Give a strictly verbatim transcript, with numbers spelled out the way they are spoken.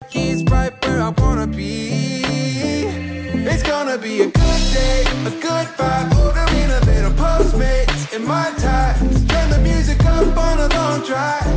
he's right where I wanna be. It's gonna be a good day, a good vibe. Ordering a little Postmates in my time. Turn the music up on a long drive.